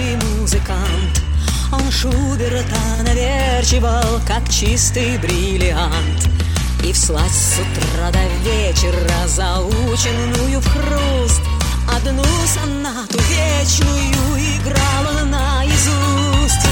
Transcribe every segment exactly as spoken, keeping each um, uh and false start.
бывший музыкант. Он Шуберта наверчивал, как чистый бриллиант, и вслась с утра до вечера заученную в хруст одну сонату вечную играл он наизусть.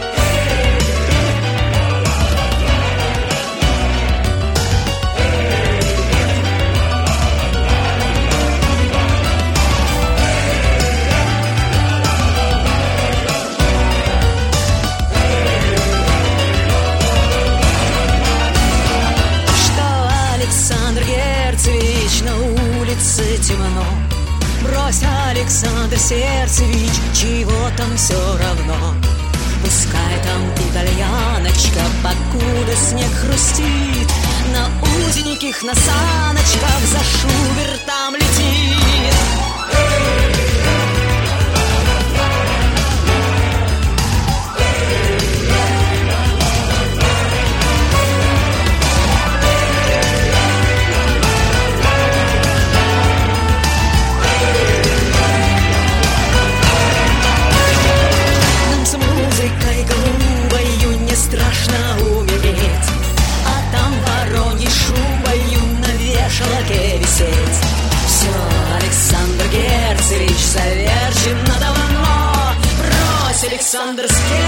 Александр Герцевич, на улице темно. Брось, Александр Сердцевич, чего там все равно. Пускай там итальяночка, покуда снег хрустит, на узеньких на саночках за Шубертом летит. Страшно умереть, а там вороньей шубою на вешалке висеть. Все, Александр Герцевич, завершено давно. Брось, Александр Скерцевич,